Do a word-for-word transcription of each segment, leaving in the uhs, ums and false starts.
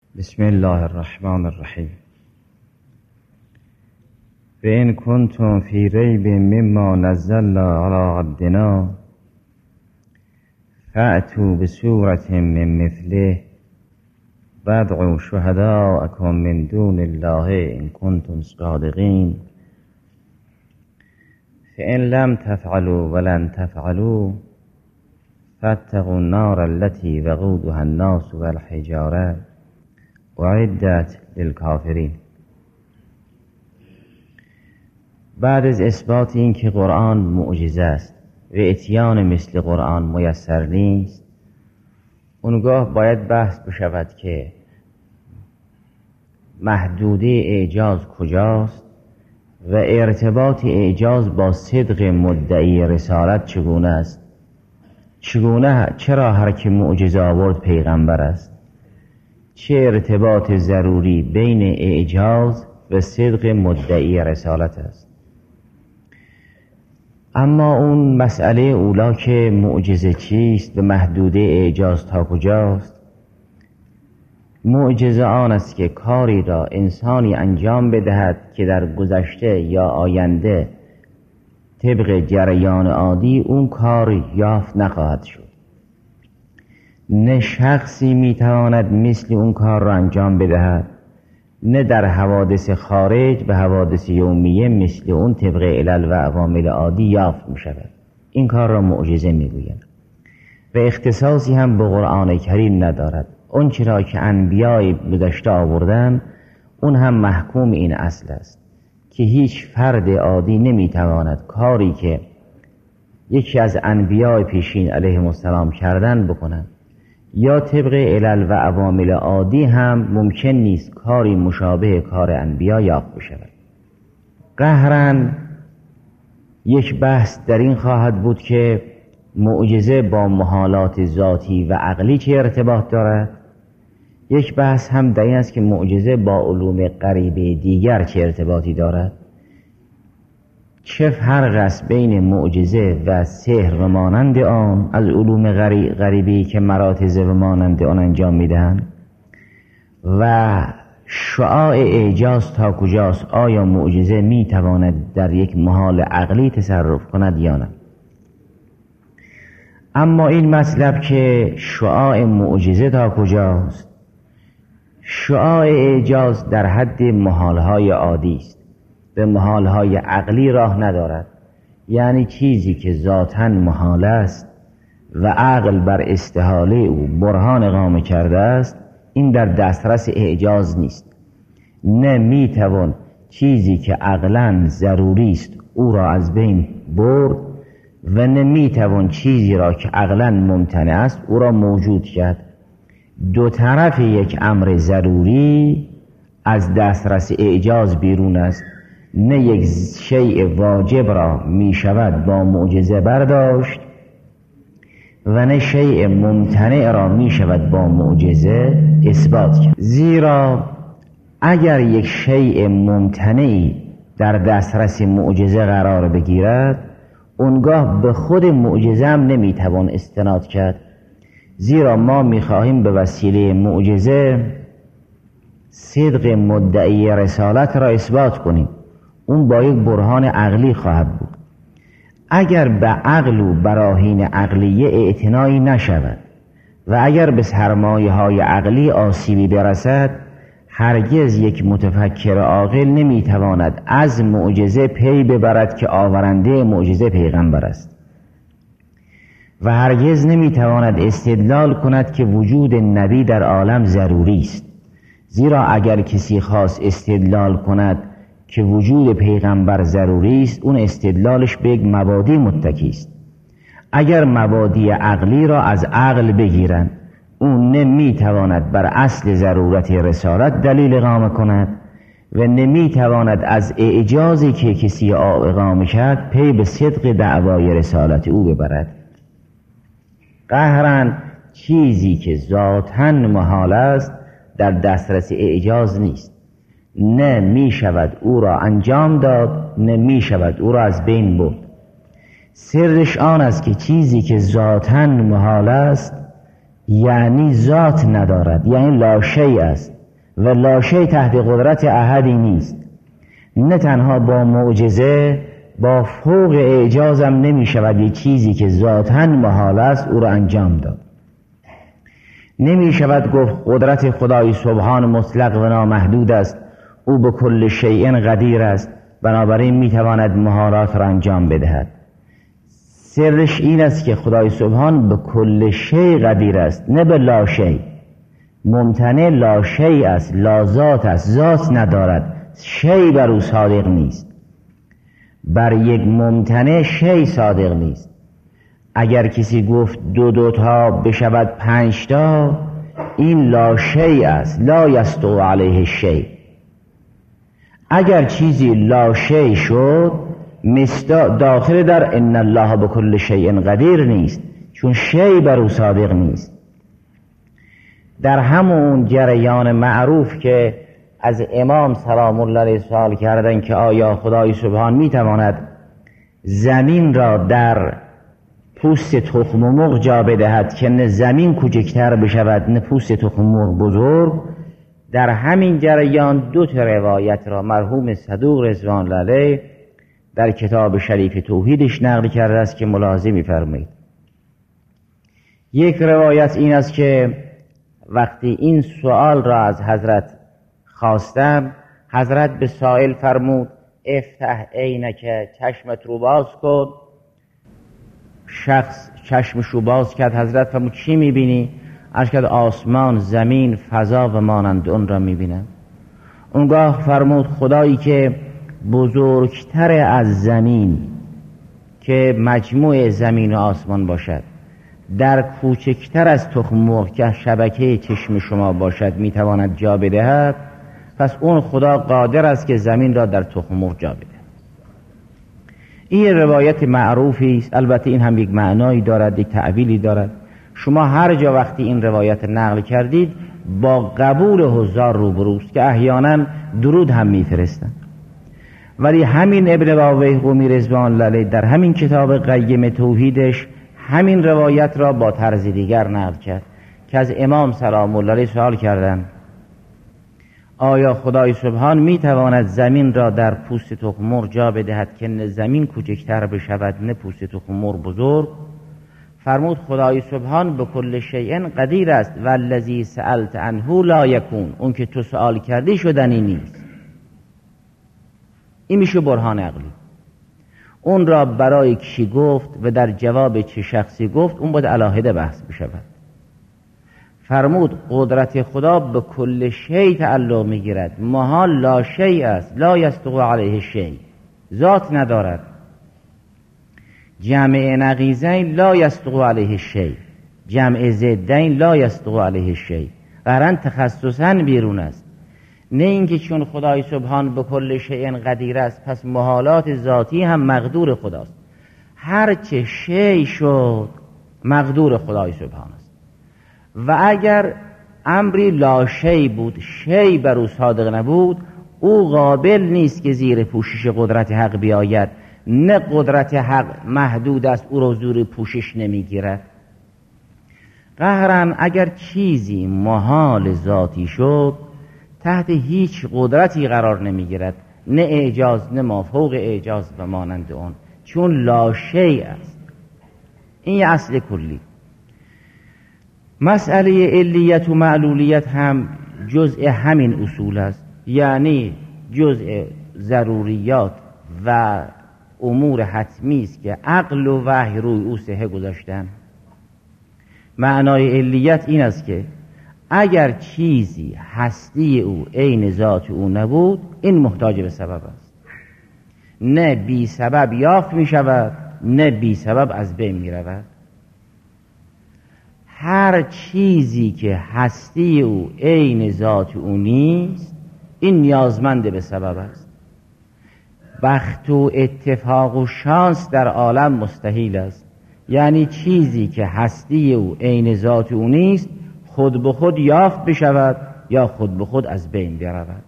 بسم الله الرحمن الرحیم. فإن كنتم في ريب مما نزلنا على عبدنا فأتوا بسورة من مثله وادعوا شهداءكم من دون الله إن كنتم صادقين فإن لم تفعلوا ولن تفعلوا فاتقوا النار التي وقودها الناس والحجارة اعدت للکافرین. بعد از اثبات این که قرآن معجزه است و اتیان مثل قرآن میسر نیست، اونگاه باید بحث بشود که محدوده اعجاز کجاست و ارتباط اعجاز با صدق مدعی رسالت چگونه است. چگونه چرا هر که معجزه آورد پیغمبر است؟ چه ارتباط ضروری بین اعجاز و صدق مدعی رسالت است؟ اما اون مسئله اولا که معجزه چیست و محدوده اعجاز تا کجاست، معجزه آن است که کاری را انسانی انجام بدهد که در گذشته یا آینده طبق جریان عادی اون کار یافت نخواهد شد. نه شخصی میتواند مثل اون کار را انجام بدهد، نه در حوادث خارج و حوادث یومیه مثل اون طبق علل و عوامل عادی یافت میشود. این کار را معجزه میگویند و اختصاصی هم به قرآن کریم ندارد. اون چرا که انبیای گذشته آوردن اون هم محکوم این اصل است که هیچ فرد عادی نمیتواند کاری که یکی از انبیای پیشین علیهم السلام کردن بکنند، یا طبق علل و عوامل عادی هم ممکن نیست کاری مشابه کار انبیا یافت بشود. قهرن یک بحث در این خواهد بود که معجزه با محالات ذاتی و عقلی چه ارتباط دارد. یک بحث هم در این است که معجزه با علوم غریبه دیگر چه ارتباطی دارد. چه فرق است بین معجزه و سحر و مانند آن از علوم غریبی که مراتض و مانند آن انجام میدهند؟ و شعاع اعجاز تا کجاست؟ آیا معجزه میتواند در یک محال عقلی تصرف کند یا نه؟ اما این مطلب که شعاع معجزه تا کجاست، شعاع اعجاز در حد محالهای عادی است، به محالهای عقلی راه ندارد. یعنی چیزی که ذاتاً محال است و عقل بر استحاله او برهان اقامه کرده است، این در دسترس اعجاز نیست. نه میتوان چیزی که عقلاً ضروری است او را از بین برد و نه میتوان چیزی را که عقلاً ممتنع است او را موجود کرد. دو طرف یک امر ضروری از دسترس اعجاز بیرون است. نه یک شیء واجب را می شود با معجزه برداشت و نه شیء ممتنع را می شود با معجزه اثبات کرد. زیرا اگر یک شیء ممتنعی در دسترس معجزه قرار بگیرد، اونگاه به خود معجزه هم نمی توان استناد کرد. زیرا ما می خواهیم به وسیله معجزه صدق مدعی رسالت را اثبات کنیم. اون با یک برهان عقلی خواهد بود. اگر به عقل و براهین عقلیه اعتنایی نشود و اگر به سرمایه های عقلی آسیبی برسد، هرگز یک متفکر عاقل نمیتواند از معجزه پی ببرد که آورنده معجزه پیغمبر است و هرگز نمیتواند استدلال کند که وجود نبی در عالم ضروری است. زیرا اگر کسی خواست استدلال کند که وجود پیغمبر ضروری است، اون استدلالش به یک مبادی متکی است. اگر مبادی عقلی را از عقل بگیرند، اون نمیتواند بر اصل ضرورت رسالت دلیل اقامه کند و نمیتواند از اعجازی که کسی اقامه کرد پی به صدق دعوای رسالت او ببرد. قهرن چیزی که ذاتاً محال است در دسترس اعجاز نیست. نه می شود او را انجام داد، نه می شود او را از بین برد. سرش آن است که چیزی که ذاتاً محال است یعنی ذات ندارد، یعنی لا شیء است. و لا شیء تحت قدرت احدی نیست. نه تنها با معجزه، با فوق اعجازم نمی شود یک چیزی که ذاتاً محال است او را انجام داد. نمی شود گفت قدرت خدای سبحان مطلق و نامحدود است، او به کل شیء قدیر است، بنابراین می تواند محالات را انجام بدهد. سرش این است که خدای سبحان به کل شیء قدیر است، نه به لا شیء. ممتنع لا شیء است، لا ذات است، ذات ندارد، شیء بر او صادق نیست. بر یک ممتنع شیء صادق نیست. اگر کسی گفت دو دو تا بشود پنج تا، این لا شیء است، لا یستوی علیه شیء. اگر چیزی لا شیء شد، داخل در ان الله بكل شیء قدیر نیست، چون شیء بر او صادق نیست. در همون جریان معروف که از امام سلام الله علیه سوال کردن که آیا خدای سبحان میتواند زمین را در پوست تخم مرغ جا بدهد که نه زمین کوچکتر بشود نه پوست تخم مرغ بزرگ، در همین جریان دو تا روایت را مرحوم صدوق رضوان الله علیه در کتاب شریف توحیدش نقل کرده است که ملاحظه می‌فرمایید. یک روایت این است که وقتی این سوال را از حضرت خواستم، حضرت به سائل فرمود افتح عینک، چشمت رو باز کن. شخص چشمش رو باز کرد. حضرت فرمود چی میبینی؟ عرض کرد آسمان، زمین، فضا و مانند اون را میبینم. اونگاه فرمود خدایی که بزرگتر از زمین که مجموع زمین و آسمان باشد، در کوچکتر از تخم مرغ که شبکه چشم شما باشد میتواند جا بدهد، پس اون خدا قادر است که زمین را در تخم مرغ جا بده. این روایت معروفی است. البته این هم یک معنایی دارد، یک تعبیری دارد. شما هر جا وقتی این روایت نقل کردید با قبول حضار روبروست که احیانا درود هم میفرستند. ولی همین ابن باویح قمی رضوان الله علیه در همین کتاب قیم توحیدش همین روایت را با طرز دیگر نقل کرد که از امام سلام الله علیه سوال کردند آیا خدای سبحان میتواند زمین را در پوست تخم مرغ جا بدهد که نه زمین کوچکتر بشود نه پوست تخم مرغ بزرگ؟ فرمود خدای سبحان به کل شیء قدیر است و الذی سألت عنه لا یکون، اون که تو سوال کردی شدنی نیست. این میشه برهان عقلی. اون را برای کی گفت و در جواب چه شخصی گفت اون باید علاهده بحث بشود. فرمود قدرت خدا به کل شیء تعلق میگیرد، محال لا شیء است، لا یستوی علیه شیء، ذات ندارد. جمع نقیضین لا یستوی علیه شیء، جمع ضدین لا یستوی علیه شیء. قرن تخصصاً بیرون است. نه اینکه چون خدای سبحان به کل شیء قدیر است پس محالات ذاتی هم مقدور خداست. هرچه شیء شد مقدور خدای سبحان است. و اگر امری لا شیء بود، شیء بر او صادق نبود، او قابل نیست که زیر پوشش قدرت حق بیاید. نه قدرت حق محدود است، او را زیر پوشش نمیگیرد. قهرن اگر چیزی محال ذاتی شد تحت هیچ قدرتی قرار نمیگیرد، نه اعجاز نه مافوق اعجاز و مانند اون، چون لا شیء است. این یه اصل کلی. مسئله علیت و معلولیت هم جزء همین اصول است، یعنی جزء ضروریات و امور حتمی است که عقل و وحی روی او صحه گذاشتن. معنای علیت این است که اگر چیزی هستی او عین ذات او نبود، این محتاج به سبب است. نه بی سبب یافت می شود، نه بی سبب از بین می رود. هر چیزی که هستی او عین ذات او نیست، این نیازمند به سبب است. بخت و اتفاق و شانس در عالم مستحیل است. یعنی چیزی که هستی او عین ذات او نیست خود به خود یافت بشود یا خود به خود از بین برود.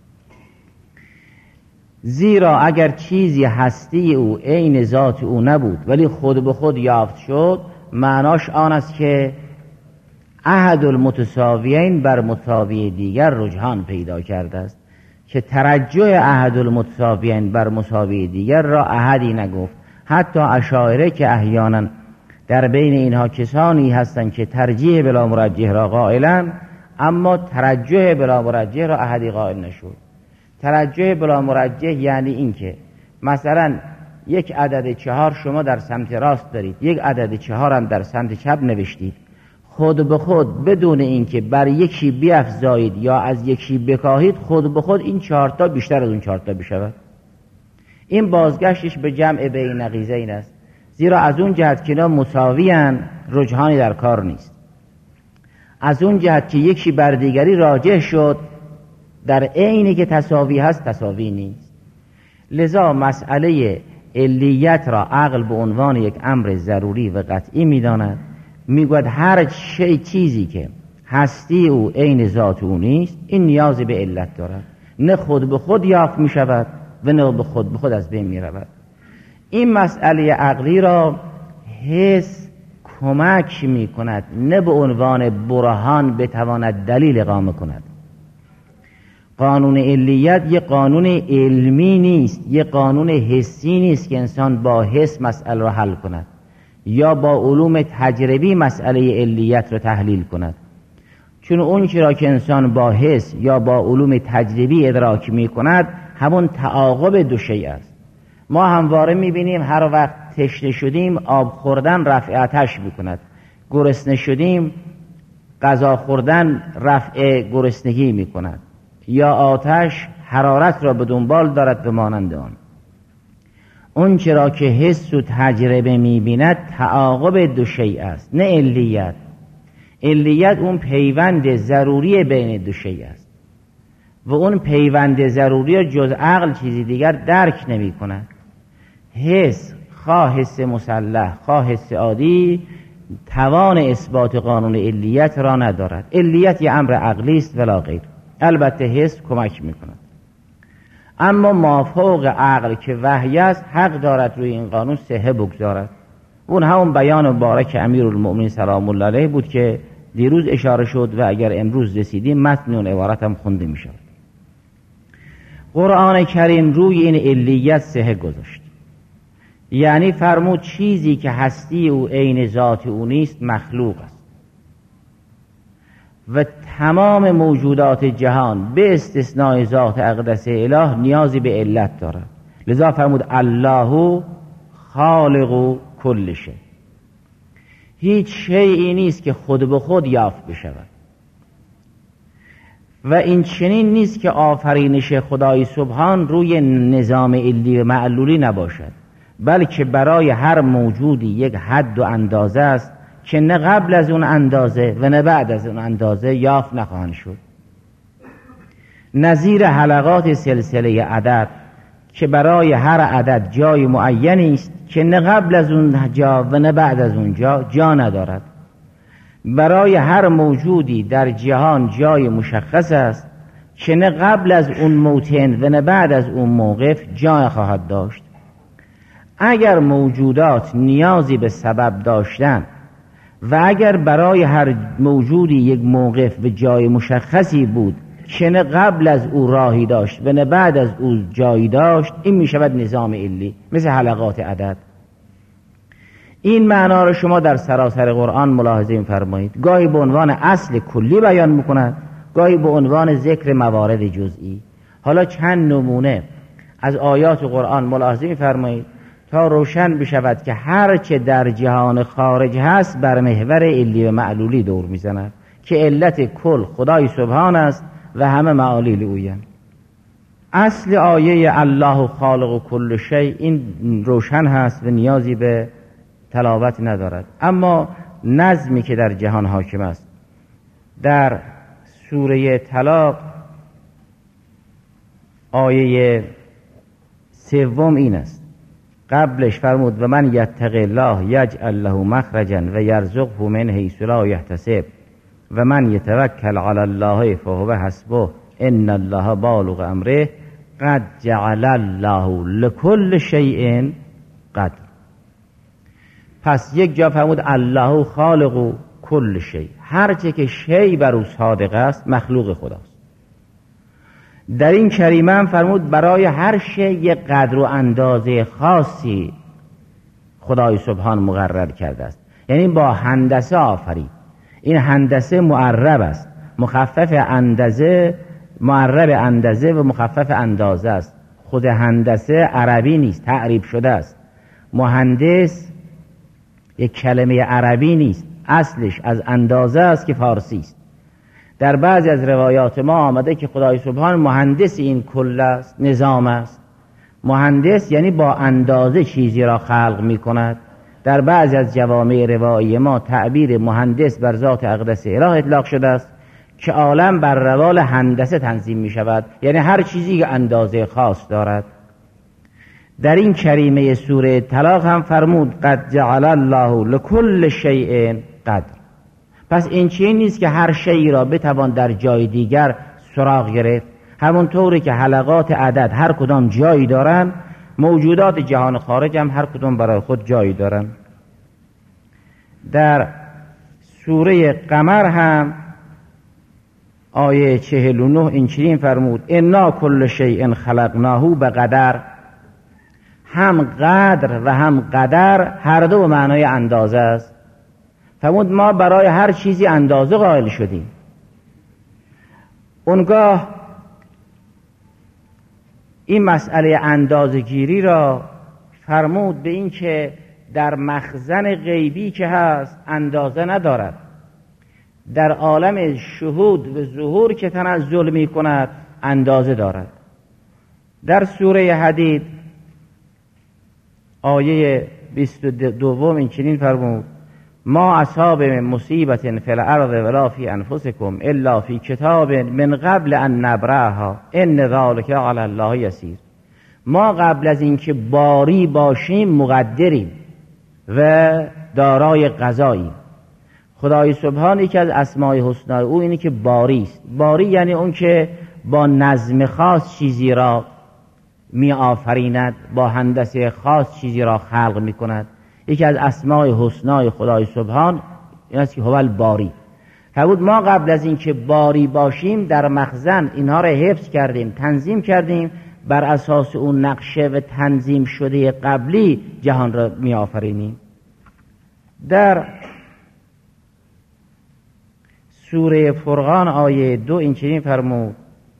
زیرا اگر چیزی هستی او عین ذات او نبود ولی خود به خود یافت شد، معناش آن است که احد المتساویین بر مساوی دیگر رجحان پیدا کرده است که ترجح احد المتساویین بر مساوی دیگر را احدی نگفت. حتی اشاعره که احیانا در بین اینها کسانی هستند که ترجیح بلا مرجح را قائلند، اما ترجح بلا مرجح را احدی قائل نشد. ترجح بلا مرجح یعنی این که مثلا یک عدد چهار شما در سمت راست دارید، یک عدد چهار هم در سمت چپ نوشتید، خود به خود بدون اینکه بر یکی بیفزایید یا از یکی بکاهید، خود به خود این چهارتا بیشتر از اون چهارتا بشود. این بازگشتش به جمع بین نقیضین است، زیرا از اون جهت که اینا مساویان رجحانی در کار نیست، از اون جهت که یکی بر دیگری راجح شد در عینی که تساوی هست تساوی نیست. لذا مسئله علیت را عقل به عنوان یک امر ضروری و قطعی می‌داند، میگوید هر شی چیزی که هستی او عین ذات او نیست این نیاز به علت دارد، نه خود به خود یافت می شود و نه به خود به خود از بین می رود. این مسئله عقلی را حس کمک می کند، نه به عنوان برهان بتواند دلیل اقامه کند. قانون علیت یک قانون علمی نیست، یک قانون حسی نیست که انسان با حس مسئله را حل کند یا با علوم تجربی مسئله علیت را تحلیل کند. چون اون چرا که انسان با حس یا با علوم تجربی ادراک می کند همون تعاقب دو شیء است. ما همواره می بینیم هر وقت تشنه شدیم آب خوردن رفع آتش می کند، گرسنه شدیم غذا خوردن رفع گرسنگی می کند، یا آتش حرارت را به دنبال دارد به مانند آن. اون چرا که حس و تجربه می‌بیند تعاقب دو شیء است، نه علیت. علیت اون پیوند ضروری بین دو شیء است و اون پیوند ضروری جز عقل چیزی دیگر درک نمی کند. حس، خواه حس مسلح خواه حس عادی، توان اثبات قانون علیت را ندارد. علیت یه امر عقلی است ولا غیر. البته حس کمک می کند، اما مافوق عقل که وحی است حق دارد روی این قانون صحه بگذارد. اون همون بیان مبارک امیرالمؤمنین سلام الله علیه بود که دیروز اشاره شد و اگر امروز رسیدیم متن اون عبارت هم خونده می شود. قرآن کریم روی این علیت صحه گذاشت، یعنی فرمود چیزی که هستی او عین ذات او نیست مخلوق است و تمام موجودات جهان به استثنای ذات اقدس اله نیازی به علت دارد. لذا فرمود الله خالق کل شیء. هیچ شیئی نیست که خود به خود یافت بشود و این چنین نیست که آفرینش خدای سبحان روی نظام علی و معلولی نباشد، بلکه برای هر موجودی یک حد و اندازه است که نه قبل از اون اندازه و نه بعد از اون اندازه یافت نخواهند شد. نظیر حلقات سلسله عدد که برای هر عدد جای معینی است که نه قبل از اون جا و نه بعد از اون جا جا ندارد. برای هر موجودی در جهان جای مشخص است که نه قبل از اون موطن و نه بعد از اون موقف جا خواهد داشت. اگر موجودات نیازی به سبب داشتن و اگر برای هر موجودی یک موقف و جای مشخصی بود که نه قبل از او راهی داشت و نه بعد از او جایی داشت، این می شود نظام علی، مثل حلقات عدد. این معنا را شما در سراسر قرآن ملاحظه فرمایید. گاهی به عنوان اصل کلی بیان میکند، گاهی به عنوان ذکر موارد جزئی. حالا چند نمونه از آیات قرآن ملاحظه فرمایید تا روشن بشود که هر چه در جهان خارج هست بر محور علی و معلولی دور میزند که علت کل خدای سبحان است و همه معالیل اویم. اصل آیه الله خالق کل شیء این روشن هست و نیازی به تلاوت ندارد، اما نظمی که در جهان حاکم است در سوره طلاق آیه سوم این است. قبلش فرمود و من یتق الله یجعل له مخرجا و یرزقه من حیث لا یحتسب و من یتوکل علی الله فهو حسبه ان الله بالغ امره قد جعل الله لكل شیء قدر. پس یک جا فرمود الله خالق کل شی، هر چه که شی بر او صادق است مخلوق خداست. در این کریمه هم فرمود برای هر شی یک قدر و اندازه خاصی خدای سبحان مقرر کرده است. یعنی با هندسه آفرید. این هندسه معرب است، مخفف اندازه، معرب اندازه و مخفف اندازه است. خود هندسه عربی نیست، تعریب شده است. مهندس یک کلمه عربی نیست، اصلش از اندازه است که فارسی است. در بعضی از روایات ما آمده که خدای سبحان مهندس این کل است، نظام است. مهندس یعنی با اندازه چیزی را خلق می کند. در بعضی از جوامع روایی ما تعبیر مهندس بر ذات اقدس اله اطلاق شده است که عالم بر روال هندسه تنظیم می شود، یعنی هر چیزی که اندازه خاص دارد. در این کریمه سوره طلاق هم فرمود قد جعل الله لكل شیء قدر. پس این چیزی نیست که هر شیئی را بتوان در جای دیگر سراغ گرفت. همونطوری که حلقات عدد هر کدام جایی دارن، موجودات جهان خارج هم هر کدام برای خود جایی دارن. در سوره قمر هم آیه چهل و نه این چنین فرمود انا کل شیء خلقناه بقدر. هم قدر و هم قدر هر دو به معنای اندازه است. فرمود ما برای هر چیزی اندازه قائل شدیم. اونگاه این مسئله اندازه‌گیری را فرمود به این که در مخزن غیبی که هست اندازه ندارد، در عالم شهود و ظهور که تنزل می کند اندازه دارد. در سوره حدید آیه بیست و دو این چنین فرمود ما اصاب مصیبت فی الارض ولا فی انفسکم الا فی کتاب من قبل ان نبرأها ان ذلک علی الله یسیر. ما قبل از اینکه باری باشیم مقدریم و دارای قضاییم. خدای سبحان یکی از اسماء الحسنا او اینه که باری است. باری یعنی اون که با نظم خاص چیزی را می آفریند، با هندسه خاص چیزی را خلق می کند. یکی از اسماء حسنای خدای سبحان این است که هو الباری. فرمود ما قبل از اینکه باری باشیم در مخزن اینها را حفظ کردیم، تنظیم کردیم، بر اساس اون نقشه و تنظیم شده قبلی جهان را می آفرینیم. در سوره فرقان آیه دو این چنین فرمود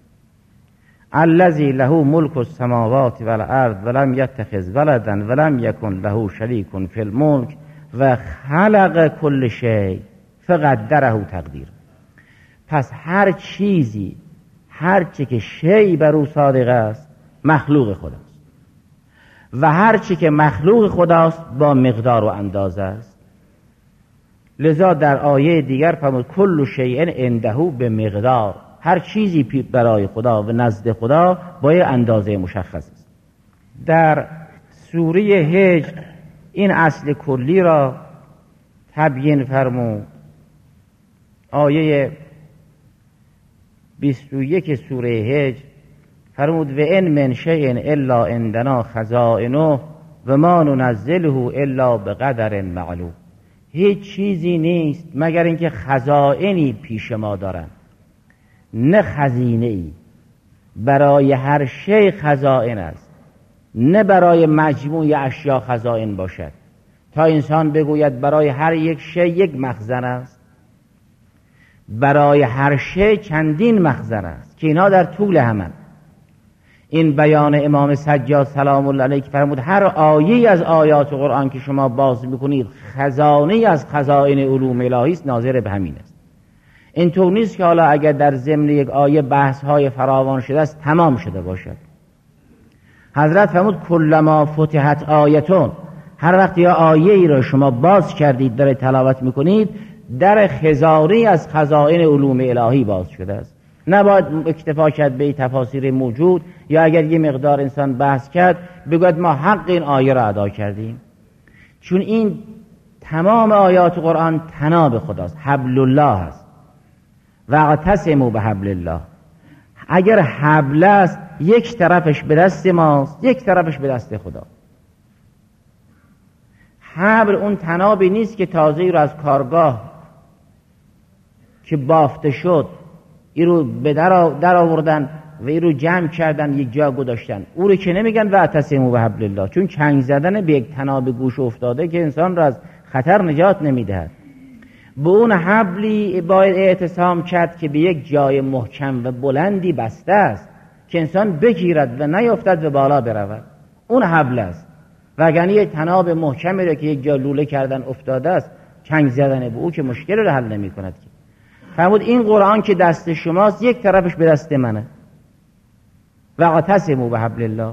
الذی له ملک السماوات والارض ولم یتخذ ولدا ولم یکن له شریک فی الملک و خلق کل شیء فقدره تقدیر. پس هر چیزی، هر چی که شیء بر او صادق است مخلوق خداست و هر چی که مخلوق خداست با مقدار و اندازه است. لذا در آیه دیگر فرمود کل شیء عنده به مقدار. هر چیزی برای خدا و نزد خدا با یه اندازه مشخص است. در سوره هجر این اصل کلی را تبیین فرمود. آیه بیست و یک سوره هجر فرمود و ان من شیء الا عندنا خزائنه و ما ننزله الا بقدر معلوم. هیچ چیزی نیست مگر اینکه خزائنی پیش ما دارند، نه خزینه ای. برای هر شی خزائن است، نه برای مجموع اشیا خزائن باشد تا انسان بگوید برای هر یک شی یک مخزن است. برای هر شی چندین مخزن است که اینا در طول همن. این بیان امام سجاد سلام الله علیه که فرمود هر آیه از آیات قرآن که شما باز میکنید خزانه از خزائن علوم الهی است، ناظر به همین است. این طور نیست که حالا اگر در ضمن یک آیه بحث های فراوان شده است تمام شده باشد. حضرت فرمود کلما فتحت آیتون، هر وقت یا آیه ای را شما باز کردید داره تلاوت میکنید در خزانه از خزائن علوم الهی باز شده است. نباید اکتفا کرد به تفاسیر موجود یا اگر یه مقدار انسان بحث کرد بگوید ما حق این آیه را ادا کردیم. چون این تمام آیات قرآن تناب خداست، حبل الله است. واعتصموا بحبل الله. اگر حبل است یک طرفش به دست ماست، یک طرفش به دست خدا. حبل اون تنابی نیست که تازه رو از کارگاه که بافته شد، این رو به در آوردن و این رو جمع کردن یک جا گذاشتن، او رو که نمیگن واعتصموا بحبل الله، چون چنگ زدن به یک طناب گوش افتاده که انسان را از خطر نجات نمیدهد. به اون حبلی باید اعتصام کرد که به یک جای محکم و بلندی بسته است که انسان بگیرد و نیفتد و بالا برود. اون حبل است. وگرنه یک طناب محکمی را که یک جا لوله کردن افتاده است، چنگ زدن به او که مشکل را حل نمی کند. فرمود این قرآن که دست شماست، یک طرفش به دست منه. واعتصموا بحبل الله.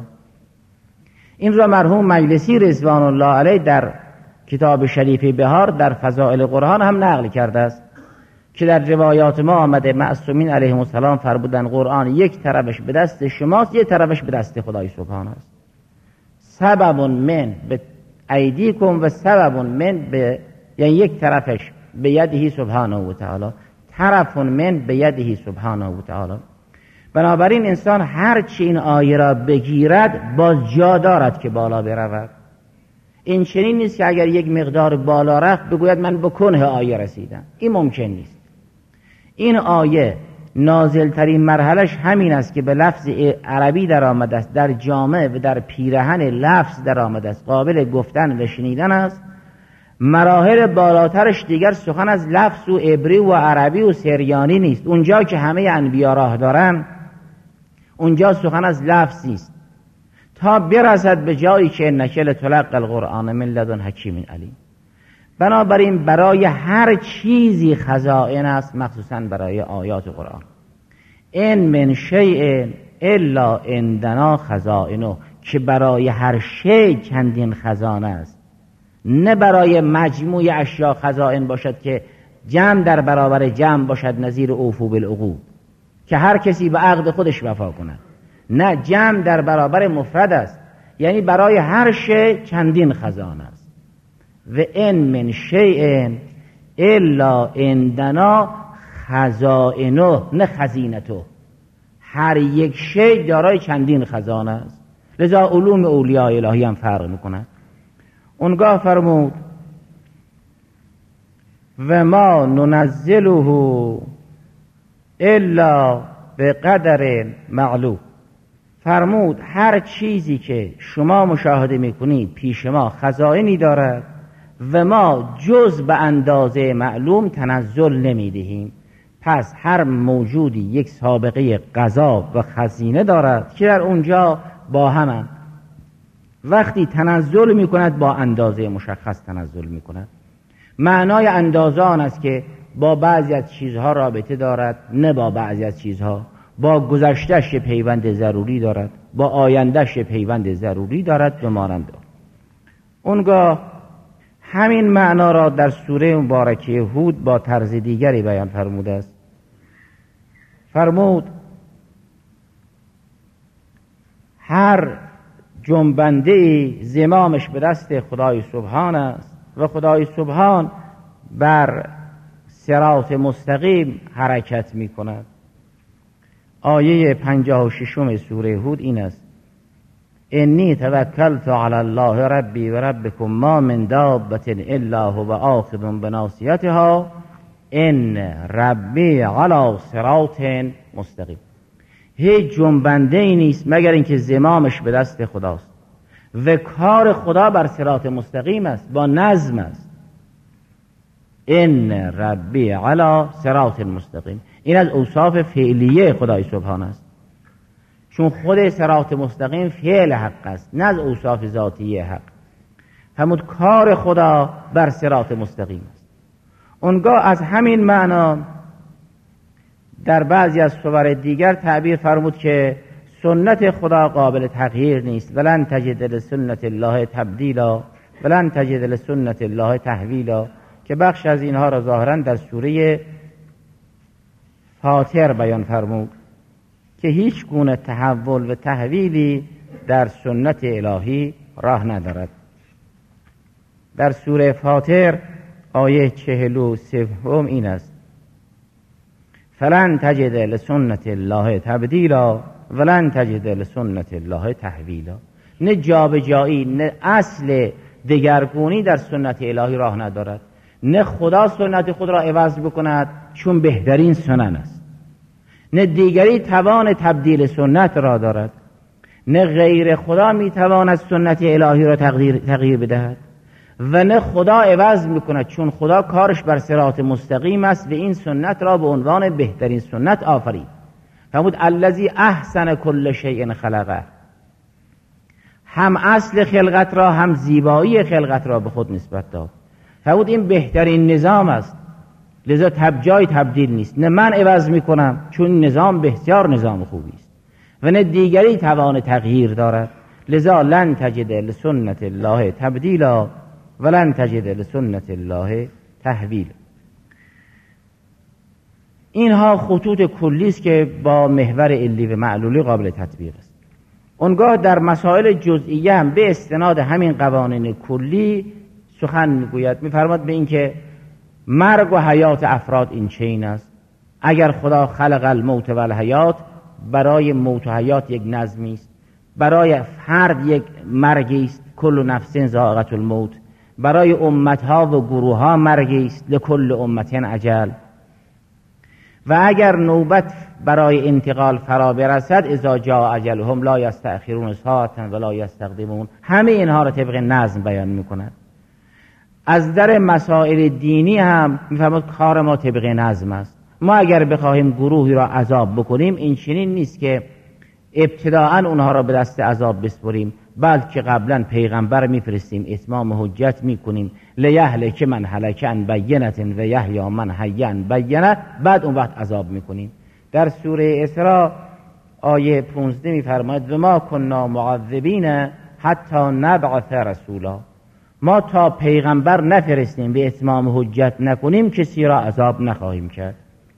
این را مرحوم مجلسی رضوان الله علیه در کتاب شریف بهار در فضائل قرآن هم نقل کرده است که در روایات ما آمده معصومین علیهم السلام فرمودن قرآن یک طرفش به دست شماست، یک طرفش به دست خدای سبحانه است. سبب من به ایدیکم و سبب من به، یعنی یک طرفش به یده سبحانه و تعالی، طرف من به یده سبحانه و تعالی. بنابراین انسان هر چی این آیه را بگیرد باز جا دارد که بالا برود. این چنین نیست که اگر یک مقدار بالا رفت بگوید من به کنه آیه رسیدم. این ممکن نیست. این آیه نازل ترین مرحلش همین است که به لفظ عربی در آمده است، در جامع و در پیرهن لفظ در آمده است، قابل گفتن و شنیدن است. مراحل بالاترش دیگر سخن از لفظ و عبری و عربی و سریانی نیست. اونجا که همه انبیا راه دارن اونجا سخن از لفظ نیست، تا برسد به جایی که انک لتلقی القرآن من لدن حکیم علیم. بنابراین برای هر چیزی خزائن است، مخصوصا برای آیات قرآن. ان من شیء الا عندنا خزائنه، که برای هر شی چندین خزانه است، نه برای مجموع اشیا خزائن باشد که جمع در برابر جمع باشد، نظیر اوفو بالعقود که هر کسی به عقد خودش وفا کند. نه، جمع در برابر مفرد است، یعنی برای هر شی چندین خزانه است. و ان من شیء الا عندنا خزائنه، نه خزینته. هر یک شی دارای چندین خزانه است، لذا علوم اولیاء الهی هم فرق میکنه. اونگاه فرمود و ما ننزله الا به قدر معلوم. فرمود هر چیزی که شما مشاهده میکنید پیش ما خزائنی دارد و ما جز به اندازه معلوم تنزل نمیدهیم. پس هر موجودی یک سابقه قضا و خزینه دارد که در اونجا با هم وقتی تنزل میکند با اندازه مشخص تنزل میکند. معنای اندازه آن است که با بعضی از چیزها رابطه دارد، نه با بعضی از چیزها. با گذشتهش پیوند ضروری دارد، با آیندهش پیوند ضروری دارد به مانند. اونگاه همین معنا را در سوره مبارکه هود با طرز دیگری بیان فرموده است. فرمود هر جنبنده زمامش به دست خدای سبحان است و خدای سبحان بر صراط مستقیم حرکت می کند. آیه پنجاه و ششم سوره هود این است: انی توکلت علی الله ربی و ربکم ما من دابة الا هو آخذ بناصیتها ان ربی علی صراط مستقیم. هیچ جنبنده ای نیست مگر اینکه زمامش به دست خداست و کار خدا بر صراط مستقیم است، با نظم است. ان ربی علی صراط مستقیم، این از اوصاف فعلیه خدای سبحانه است، چون خود صراط مستقیم فعل حق است، نه از اوصاف ذاتی حق. همون کار خدا بر صراط مستقیم است. اونگاه از همین معنا در بعضی از صور دیگر تعبیر فرمود که سنت خدا قابل تغییر نیست. ولن تجد لسنت الله تبدیلا ولن تجد لسنت الله تحویلا، که بخش از اینها را ظاهرا در سوره فاطر بیان فرمود که هیچ گونه تحول و تحویلی در سنت الهی راه ندارد. در سوره فاطر آیه چهل و سوم این است: فلن تجد لسنت الله تبدیلا ولن تجد لسنت الله تحویلا. نه جابجایی نه اصل دگرگونی در سنت الهی راه ندارد. نه خدا سنت خود را عوض بکند چون بهترین سنن است، نه دیگری توان تبدیل سنت را دارد، نه غیر خدا میتواند سنت الهی را تغییر, تغییر بدهد و نه خدا عوض میکند چون خدا کارش بر صراط مستقیم است و این سنت را به عنوان بهترین سنت آفرید. فرمود الذی احسن کل شیء خلقه، هم اصل خلقت را هم زیبایی خلقت را به خود نسبت داد. فرمود این بهترین نظام است، لذا تب جای تبدیل نیست، نه من عوض میکنم چون نظام بسیار نظام خوبی است و نه دیگری توان تغییر دارد، لذا لن تجد لسنت الله تبدیلا و لن تجد لسنت الله تحویل. اینها خطوط کلی است که با محور علی و معلولی قابل تطبیق است. اونگاه در مسائل جزئیه هم به استناد همین قوانین کلی سخن میگوید. میفرماد به این که مرگ و حیات افراد این چین است. اگر خدا خلق الموت و الحیات، برای موت و حیات یک نظمی است، برای فرد یک مرگی است، کل نفس ذائقة الموت، برای امتها و گروهها مرگی است، لکل امت اجل. و اگر نوبت برای انتقال فرا برسد، اذا جاء اجلهم لا یستأخرون ساعة ولا یستقدمون. همه اینها را طبق نظم بیان میکند. از در مسائل دینی هم میفهمد کار ما طبق نظم است. ما اگر بخواهیم گروهی را عذاب بکنیم، این چنین نیست که ابتداءً اونها را به دست عذاب بسپریم، بلکه قبلا پیغمبر میفرستیم، اتمام حجت میکنیم، لیهلک من هلک عن بینة و یحیی من حی عن بینة، بعد اون وقت عذاب میکنیم. در سوره اسراء آیه پانزده میفرماید و ما کنا معذبین حتی نبعث رسولا، ما تا پیغمبر نفرستیم، به اتمام حجت نکنیم، کسی را عذاب نخواهیم کرد.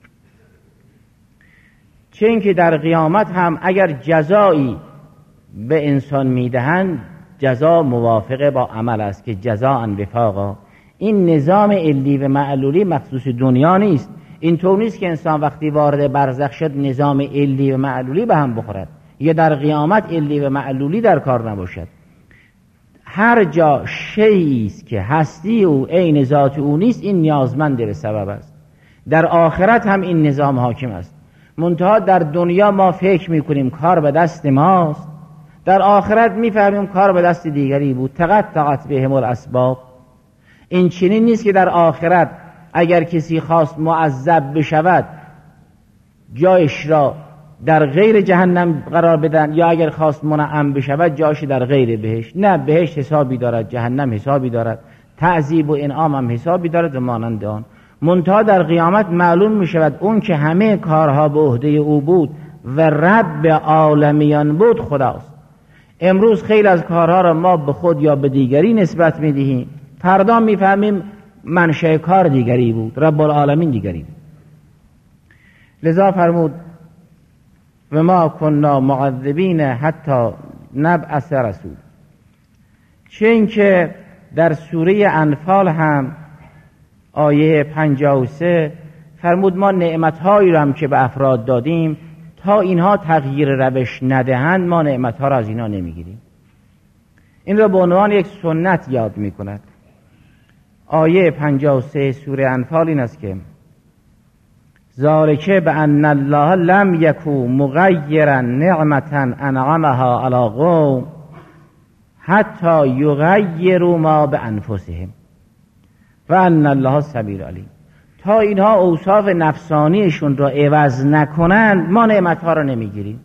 چون که در قیامت هم اگر جزایی به انسان میدهند، جزا موافقه با عمل است که جزاء وفاقا. این نظام علی و معلولی مخصوص دنیا نیست. این طور نیست که انسان وقتی وارد برزخ شد نظام علی و معلولی به هم بخورد یا در قیامت علی و معلولی در کار نباشد. هر جا شیئی است که هستی او عین ذات او نیست، این نیازمند به سبب است. در آخرت هم این نظام حاکم است. منتها در دنیا ما فکر میکنیم کار به دست ماست، در آخرت میفهمیم کار به دست دیگری بود. تقطعت بهم الاسباب. این چنین نیست که در آخرت اگر کسی خواست معذب بشود جایش را در غیر جهنم قرار بدن، یا اگر خواست منعم بشود جایش در غیر بهشت. نه، بهشت حسابی دارد، جهنم حسابی دارد، تعذیب و انعام هم حسابی دارد و مانند آن. منتها در قیامت معلوم می شود اون که همه کارها به عهده او بود و رب عالمیان بود خداست. امروز خیلی از کارها را ما به خود یا به دیگری نسبت می دهیم، فردا می فهمیم منشأ کار دیگری بود، رب العالمین دیگری بود. لذا فرمود و ما کنا معذبین حتی نبعث رسول. چون که در سوره انفال هم آیه پنجاه و سه فرمود ما نعمتهایی را هم که به افراد دادیم، تا اینها تغییر روش ندهند ما نعمتها را از اینها نمیگیریم. این را به عنوان یک سنت یاد میکند. آیه پنجاه و سه سوره انفال این است که ذالک بأن الله لم یکو مغیرا نعمتا انعمها علی قوم حتی یغیروا ما بانفسهم و ان الله سمیع علیم. تا اینها اوصاف نفسانیشون را عوض نکنند ما نعمتها را نمیگیریم.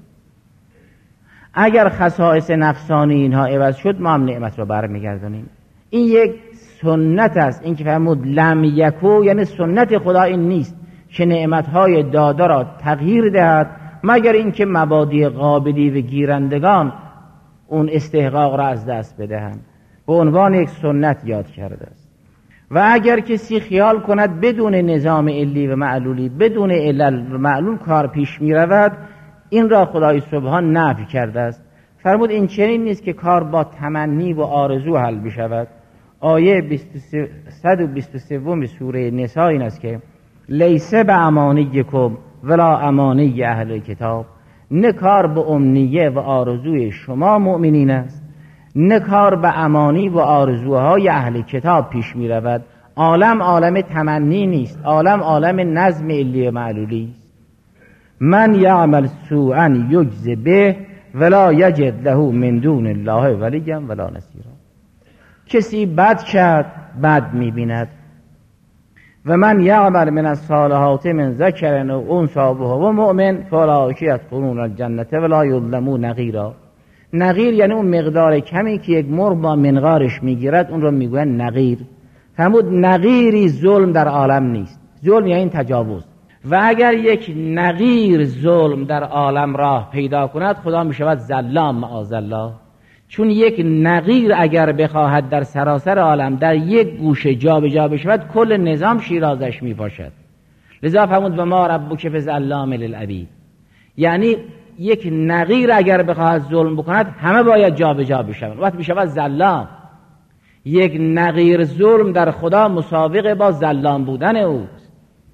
اگر خصائص نفسانی اینها عوض شد ما هم نعمت را برمیگردانیم. این یک سنت است. این که فرمود لم یکو یعنی سنت خدا این نیست که نعمتهای داده را تغییر دهد مگر اینکه مبادی قابلی و گیرندگان اون استحقاق را از دست بدهند. به عنوان یک سنت یاد کرده است. و اگر کسی خیال کند بدون نظام علی و معلولی، بدون علل و معلول کار پیش می رود، این را خدای سبحان نفی کرده است. فرمود این چنین نیست که کار با تمنی و آرزو حل بشود. آیه صد و بیست و سه سوره نساء این است که لیس بامانیکم ولا امانی اهل کتاب. نه کار به امنیه و آرزوی شما مؤمنین است، نه کار به امانی و آرزوهای اهل کتاب پیش می رود. عالم عالم تمنی نیست، عالم عالم نظم علی و معلولی است. من یعمل سوءا یجز به ولا یجد له من دون الله ولیا ولا نصیرا. کسی بد کرد بد میبیند. و من یعمل من الصالحات من ذکر و انثی وهو مؤمن فاولئک یدخلون الجنة ولا یظلمون نقیرا. نقیر یعنی اون مقدار کمی که یک مرغ با منقارش میگیرد، اون رو میگوین نقیر. فرمود نقیری ظلم در عالم نیست. ظلم یعنی تجاوز. و اگر یک نقیر ظلم در عالم راه پیدا کند، خدا میشود ظلام معاذالله. چون یک نقیر اگر بخواهد در سراسر عالم در یک گوشه جا به جا بشود، کل نظام شیرازش میپاشد. لذا فرمود و ما ربک بظلام للعبید. یعنی یک نقیر اگر بخواهد ظلم بکند، همه باید جا به جا بشوند، وقت میشود ظلام. یک نقیر ظلم در خدا مسابقه با ظلام بودن اوست.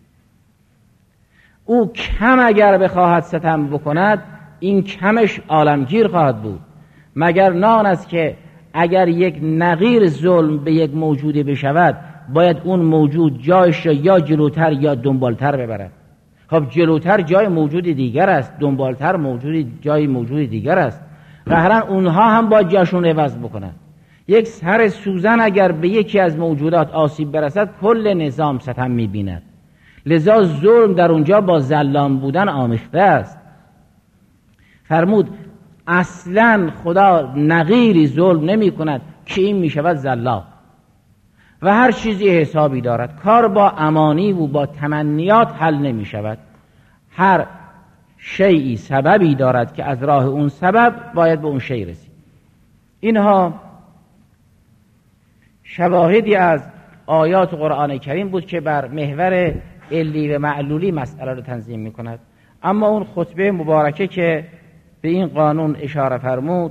او کم اگر بخواهد ستم بکند، این کمش عالمگیر خواهد بود. مگر نان است که اگر یک نقیر ظلم به یک موجودی بشود، باید اون موجود جایش را یا جلوتر یا دنبالتر ببرد. خب جلوتر جای موجود دیگر است، دنبالتر موجود جای موجود دیگر است. قهرن اونها هم باید جاشون عوض بکنن. یک سر سوزن اگر به یکی از موجودات آسیب برسد، کل نظام ستم می‌بیند. لذا ظلم در اونجا با ظلام بودن آمیخته است. فرمود اصلا خدا نقیری ظلم نمی کند که این می شود ظلام. و هر چیزی حسابی دارد. کار با امانی و با تمنیات حل نمی شود. هر شیئی سببی دارد که از راه اون سبب باید به اون شیء رسید. اینها شواهدی از آیات قرآن کریم بود که بر محور علی و معلولی مسئله رو تنظیم می کند. اما اون خطبه مبارکه که به این قانون اشاره فرمود،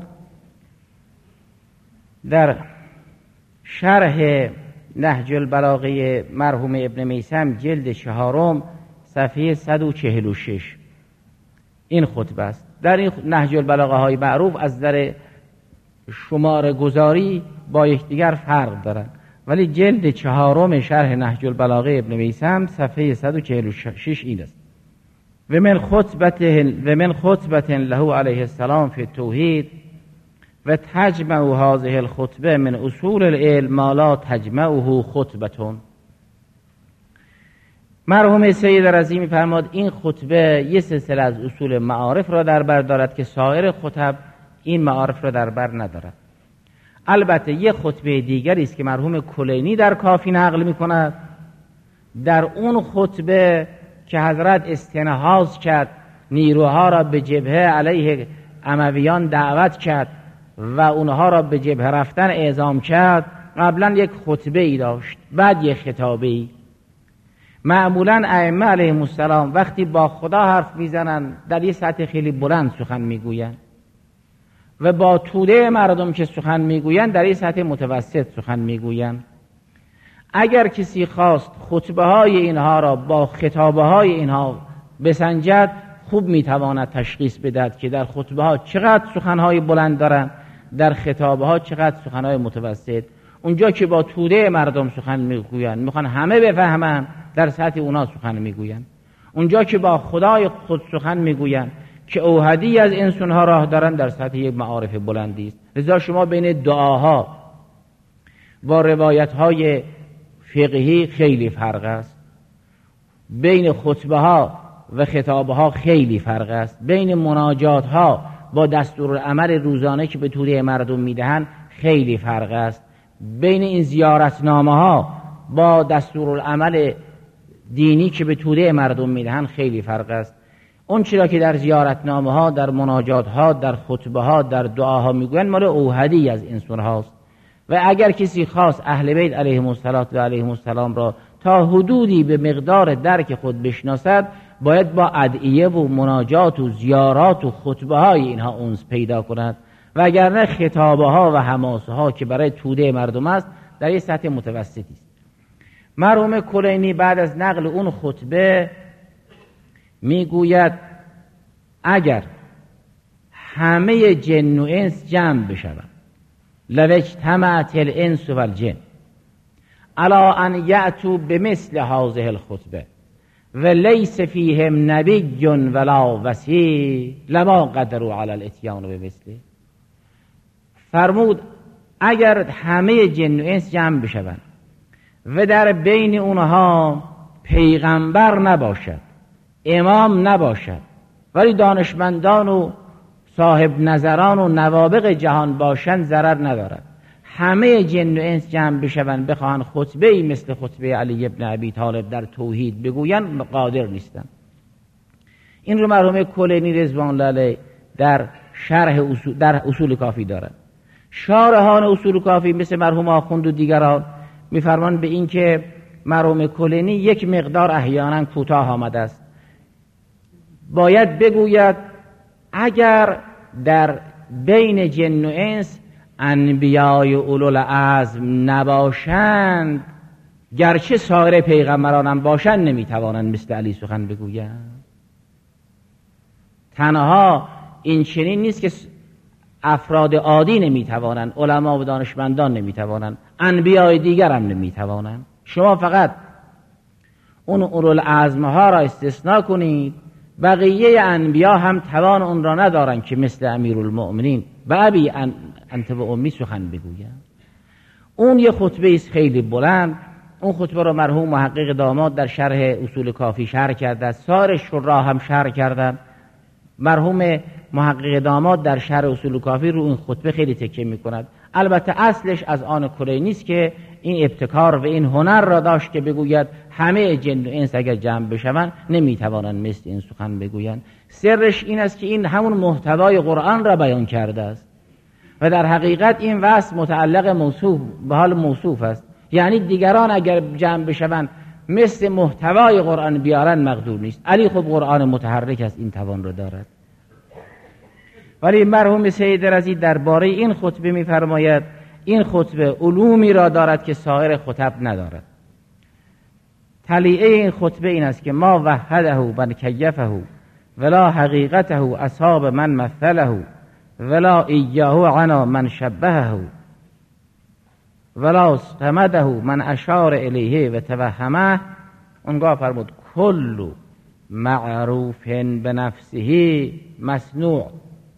در شرح نهج البلاغه مرحوم ابن میثم جلد چهارم صفحه صد و چهل و شش این خطبه است. در این نهج البلاغه های معروف از در شماره گذاری با یکدیگر فرق دارند، ولی جلد چهارم شرح نهج البلاغه ابن میثم صفحه صد و چهل و شش این است: و من خطبته و من خطبه له علیه السلام فی التوحید و تجمع هذه الخطبه من اصول العلم ما لا تجمعه خطبتون. مرحوم سید رضی می‌فرماد این خطبه یک سلسله از اصول معارف را در بر دارد که سایر خطب این معارف را در بر ندارد. البته یک خطبه دیگری است که مرحوم کلینی در کافی نقل می‌کند. در اون خطبه که حضرت استنهاض کرد، نیروها را به جبهه علیه امویان دعوت کرد و اونها را به جبهه رفتن اعزام کرد، قبلا یک خطبه ای داشت، بعد یک خطابه ای. معمولا ائمه علیهم السلام وقتی با خدا حرف میزنن در یک سطح خیلی بلند سخن میگوین و با توده مردم که سخن میگوین در یک سطح متوسط سخن میگوین. اگر کسی خواست خطبه های اینها را با خطابه های اینها بسنجد، خوب میتواند تشخیص بدهد که در خطبه ها چقدر سخنهای بلند دارند، در خطابه ها چقدر سخنهای متوسط. اونجا که با توده مردم سخن میگویند، میخوان همه بفهمن، در سطح اونا سخن میگویند. اونجا که با خدای خود سخن میگویند که اوحدی از انسانها راه دارند، در سطح یک معارف بلندی است. لذا شما بین دعاها و روایت‌های فقهی خیلی فرق است، بین خطبه ها و خطابه ها خیلی فرق است، بین مناجات ها با دستورالعمل روزانه که به توده مردم میدهند خیلی فرق است، بین این زیارتنامه ها با دستورالعمل دینی که به توده مردم میدهند خیلی فرق است. اون چرا که در زیارتنامه ها، در مناجات ها، در خطبه ها، در دعاها میگویند مال اوحدی از انسان هاست. و اگر کسی خواست اهل بیت علیهم الصلات و علیهم السلام را تا حدودی به مقدار درک خود بشناسد، باید با ادعیه و مناجات و زیارات و خطبه های اینها انس پیدا کند، و اگر نه خطابه ها و حماسه ها که برای توده مردم است در یک سطح متوسطی است. مرحوم کلینی بعد از نقل اون خطبه میگوید اگر همه جن و انس جمع بشوند، لو اجتمعت الانس والجن، الا ان یأتوا بمثل هذه الخطبه و لیس فیهم نبی ولا وصی لما قدروا علی الاتیان بمثله. فرمود اگر همه جن و انس جمع بشوند و در بین اونها پیغمبر نباشد، امام نباشد، ولی دانشمندان و صاحب نظران و نوابغ جهان باشند، ضرر ندارد. همه جن و انس جمع بشوند بخواهند خطبه ای مثل خطبه علی ابن ابی طالب در توحید بگویند، قادر نیستند. این رو مرحوم کلینی رضوان الله علیه در شرح اصول در اصول کافی دارد. شارحان اصول کافی مثل مرحوم آخوند و دیگران میفرمان به این که مرحوم کلینی یک مقدار احیانا کوتاه آمده است، باید بگوید اگر در بین جن و انس انبیای اولوالعزم نباشند، گرچه سایر پیغمبران هم باشند، نمیتوانند مثل علی سخن بگویند. تنها این چنین نیست که افراد عادی نمیتوانند، علما و دانشمندان نمیتوانند، انبیای دیگر هم نمیتوانند. شما فقط اون اولوالعزم ها را استثناء کنید، بقیه انبیا هم توان اون را ندارند که مثل امیرالمؤمنین و ابی انت و امی سخن بگویند. اون یه خطبه است خیلی بلند. اون خطبه را مرحوم محقق داماد در شرح اصول کافی شرح کرده، سایر شراح هم شرح کردند. مرحوم محقق داماد در شرح اصول کافی رو این خطبه خیلی تکیه میکند. البته اصلش از آن کلینی است که این ابتکار و این هنر را داشت که بگوید همه جن و انس اگر جمع بشوند نمیتوانند مثل این سخن بگویند. سرش این است که این همون محتوای قرآن را بیان کرده است و در حقیقت این وصف متعلق موصوف به حال موصوف است، یعنی دیگران اگر جمع بشوند مثل محتوای قرآن بیارن مقدور نیست. علی خب قرآن متحرک است، این توان را دارد. ولی مرحوم سید رضی درباره این خطبه می‌فرماید این خطبه علومی را دارد که سایر خطب ندارد. تلیعه این خطبه این است که ما وحده من کیفه ولا حقیقته اصحاب من مثله ولا ایاه عنا من شبهه ولا استمده من اشار الیه و توهمه. اونگاه فرمود کل معروف بنفسه مصنوع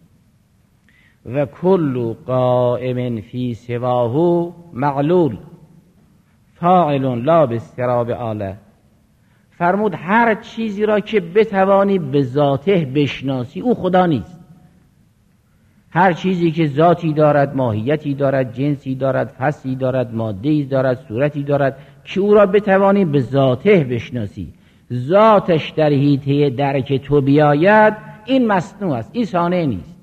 و کل قائم فی سواه معلول فاعل لا باستراب آله. فرمود هر چیزی را که بتوانی به ذاته بشناسی او خدا نیست. هر چیزی که ذاتی دارد، ماهیتی دارد، جنسی دارد، فصلی دارد، ماده‌ای دارد، صورتی دارد که او را بتوانی به ذاته بشناسی، ذاتش در حیطه درک تو بیاید، این مصنوع است، این صانع نیست.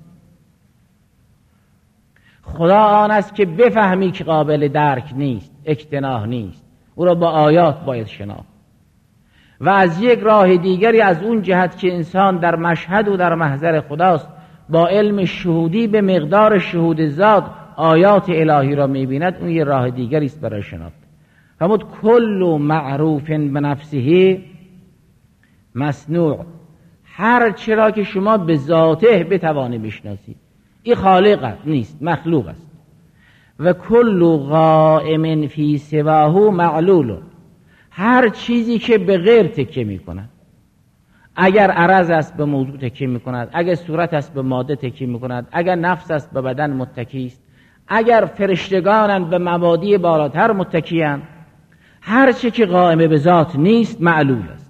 خدا آن است که بفهمی که قابل درک نیست، اکتناح نیست، او را با آیات باید شناخت. و از یک راه دیگری از اون جهت که انسان در مشهد و در محضر خداست با علم شهودی به مقدار شهود ذات آیات الهی را می‌بیند، اون یه راه دیگری است برای شناخت. فرمود کل معروف بنفسه مصنوع، هر چرا که شما به ذاته بتوانی بشناسی، این خالق نیست، مخلوق است. و کل قائم فی سواه معلول، هر چیزی که به غیر تکیه می کند، اگر عرض است به موضوع تکیه می کند، اگر صورت است به ماده تکیه می کند، اگر نفس است به بدن متکی است، اگر فرشتگانند به مبادی بالاتر متکیند، هر چی که قائم به ذات نیست معلول است،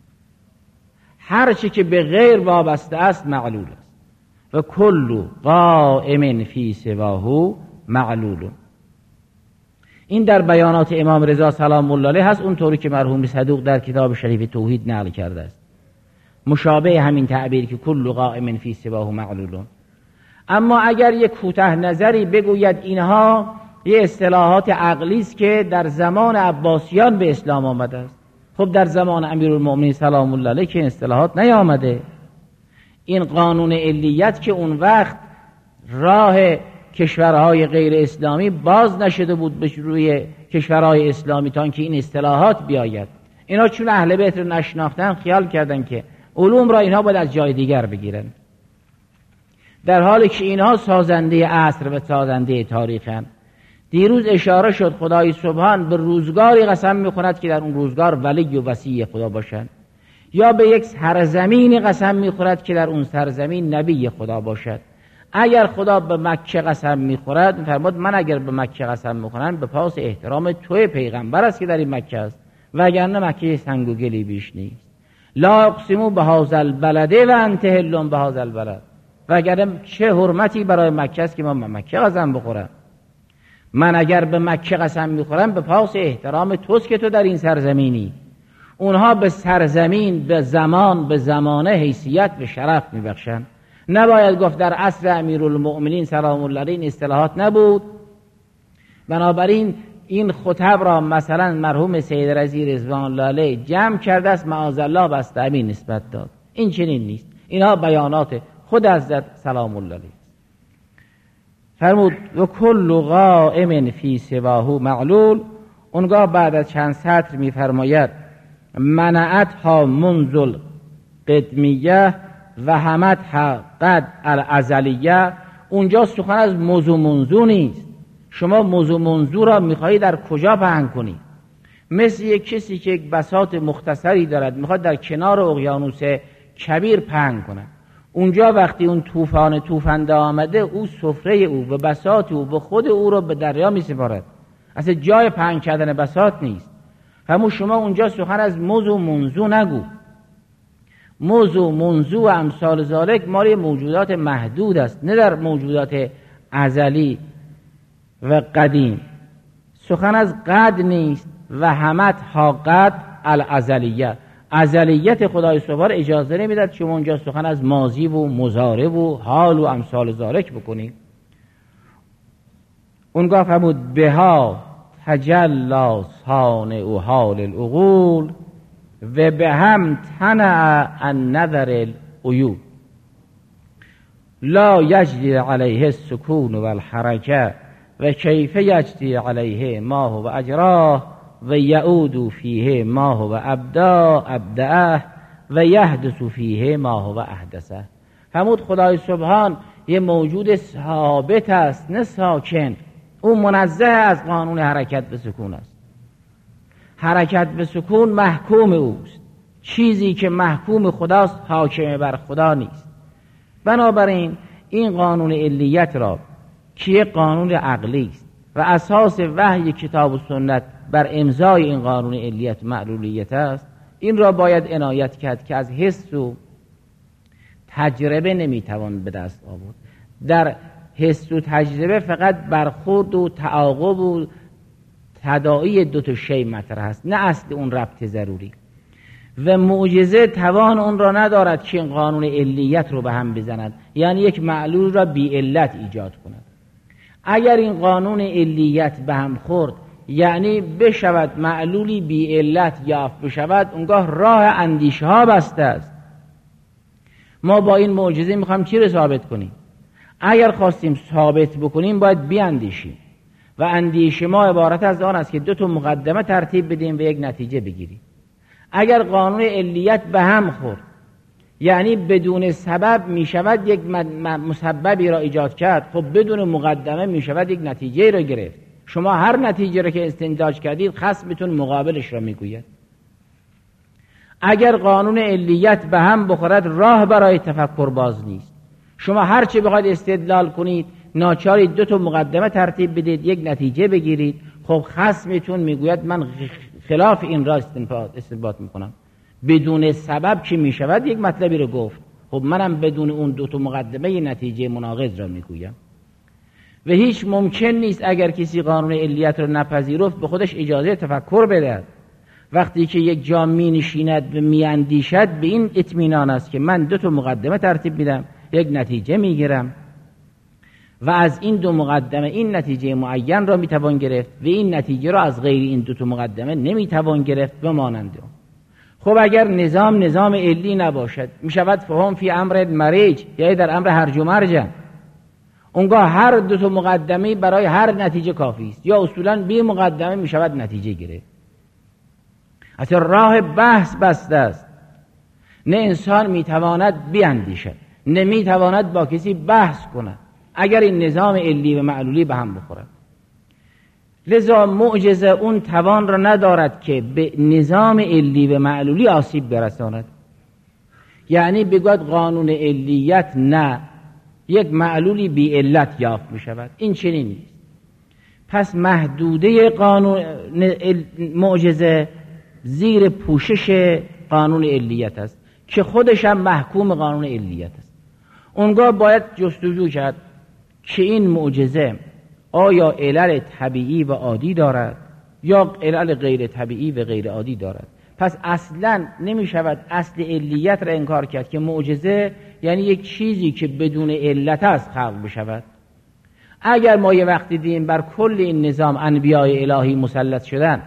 هر چی که به غیر وابسته است معلول است. و کل قائم فی سواه معلول. این در بیانات امام رضا سلام الله علیه هست، اونطوری که مرحوم صدوق در کتاب شریف توحید نقل کرده است، مشابه همین تعبیر که کل قائم فی سواه معلول. اما اگر یک کوتاه نظری بگوید اینها یه اصطلاحات عقلی است که در زمان عباسیان به اسلام آمده است، خب در زمان امیرالمؤمنین سلام الله علیه که اصطلاحات نیامده. این قانون علیت که اون وقت راه کشورهای غیر اسلامی باز نشده بود به روی کشورهای اسلامی تا اینکه این اصطلاحات بیاید، اینا چون اهل بیت رو نشناختن خیال کردن که علوم را اینها باید از جای دیگر بگیرن، در حالی که اینها سازنده عصر و سازنده تاریخن. دیروز اشاره شد خدای سبحان به روزگاری قسم میخورد که در اون روزگار ولی و وصی خدا باشند، یا به یک سرزمینی قسم میخورد که در اون سرزمین نبی خدا باشد. اگر خدا به مکه قسم میخورد میفرماد من اگر به مکه قسم میخورم به پاس احترام توی پیغمبر است که در این مکه است، وگرنه مکه سنگ و گلی بیش نیست. لا اقسموا بهذا البلد و انت حل بهذا البلد، وگرنه چه حرمتی برای مکه است که ما به مکه قسم بخورم. من اگر به مکه قسم میخورم به پاس احترام توست که تو در این سرزمینی. اونها به سرزمین، به زمان، به زمانه حیثیت و شرف میبخشن. نباید گفت در عصر امیرالمؤمنین سلام الله علیه این اصطلاحات نبود. بنابراین این خطب را مثلا مرحوم سید رضی رضوان الله علیه جمع کرده است، معاذالله بسته همین نسبت داد. این چنین نیست، اینها بیانات خود حضرت سلام الله علیه. فرمود و کل قائم فی سواه معلول. اونگاه بعد از چند سطر میفرماید منعتها منزل قدمیه و همتها قد الازلیه. اونجا سخن از موضوع منزو نیست. شما موضوع منزو را میخواهی در کجا پهن کنی؟ مثل یک کسی که یک بساط مختصری دارد میخواد در کنار اقیانوس کبیر پهن کنه. اونجا وقتی اون طوفان توفنده آمده، او سفره او و بساط او و خود او را به دریا میسپارد. اصلا جای پهن کردن بساط نیست. همون شما اونجا سخن از موضوع منزو نگو. موضوع منزو و امثال ذالک مال موجودات محدود است، نه در موجودات ازلی و قدیم. سخن از قد نیست و همت ها قد الازلیه. ازلیت خدای سبحان اجازه نمیداد شما اونجا سخن از ماضی و مضارع و حال و امثال ذالک بکنید. اونگاه فرمود بها تجلی صانع و حال العقول و به هم تنع عن نظر العیوب لا یجری علیه السکون و الحرکه و کیف یجری علیه ما هو اجراه و یعود فیه ما هو ابدا ابدعه و یحدث فیه ما هو احدثه. فرمود خدای سبحان یه موجود ثابت است نه ساکن. او منزه از قانون حرکت به سکون است. حرکت به سکون محکوم اوست. چیزی که محکوم خداست حاکم بر خدا نیست. بنابراین این قانون علیت را که یک قانون عقلی است و اساس وحی کتاب و سنت بر امضای این قانون علیت معلولیت است، این را باید عنایت کرد که از حس و تجربه نمیتوان به دست آورد. در حس و تجربه فقط برخورد و تعاقب و تداعی دو تا شی مطرح است، نه اصل اون ربط ضروری. و معجزه توان اون را ندارد که این قانون علیت رو به هم بزند، یعنی یک معلول را بی علت ایجاد کند. اگر این قانون علیت به هم خورد، یعنی بشود معلولی بی علت یافت بشود، اونگاه راه اندیشه ها بسته است. ما با این معجزه میخوایم چی رو ثابت کنیم؟ اگر خواستیم ثابت بکنیم باید بیاندیشیم و اندیشه ما عبارت از آن است که دو تا مقدمه ترتیب بدیم و یک نتیجه بگیریم. اگر قانون علیت به هم خورد، یعنی بدون سبب می شود یک مسببی را ایجاد کرد، خب بدون مقدمه می شود یک نتیجه را گرفت. شما هر نتیجه را که استنتاج کردید خصمتون مقابلش را می گوید. اگر قانون علیت به هم بخورد راه برای تفکر باز نیست. شما هر چی بخواید استدلال کنید ناچاری دو تا مقدمه ترتیب بدید یک نتیجه بگیرید، خب خصمتون میگوید من خلاف این را استنباط میکنم. بدون سبب که میشود یک مطلبی رو گفت، خب منم بدون اون دو تا مقدمه نتیجه مناقض را میگویم. و هیچ ممکن نیست اگر کسی قانون علیت رو نپذیرفت به خودش اجازه تفکر بده. وقتی که یک جا می نشیند و می اندیشد به این اطمینان است که من دو تا مقدمه ترتیب میدم، یک نتیجه میگیرم و از این دو مقدمه این نتیجه معین را میتوان گرفت و این نتیجه را از غیر این دو تا مقدمه نمیتوان گرفت و مانند اون. خب اگر نظام نظام علی نباشد میشود فهم فی امر مریج، یعنی در امر هرج و مرج. اونگاه هر دو تا مقدمه برای هر نتیجه کافی است، یا اصولا بی مقدمه میشود نتیجه گرفت. اصلا راه بحث بسته است. نه انسان میتواند بیاندیشد، نه میتواند با کسی بحث کند اگر این نظام علی و معلولی به هم بخورد. لذا معجزه اون توان را ندارد که به نظام علی و معلولی آسیب برساند. یعنی بگوید قانون علیت نه، یک معلولی بی علت یافت می شود، این چنین نیست. پس محدوده قانون معجزه زیر پوشش قانون علیت است که خودش هم محکوم قانون علیت است. اونگاه باید جستجو کرد که این معجزه آیا علل طبیعی و عادی دارد یا علل غیر طبیعی و غیر عادی دارد. پس اصلا نمی شود اصل علیت را انکار کرد که معجزه یعنی یک چیزی که بدون علت است خلق بشود. اگر ما یه وقتی دیدیم بر کل این نظام انبیاء الهی مسلط شدن،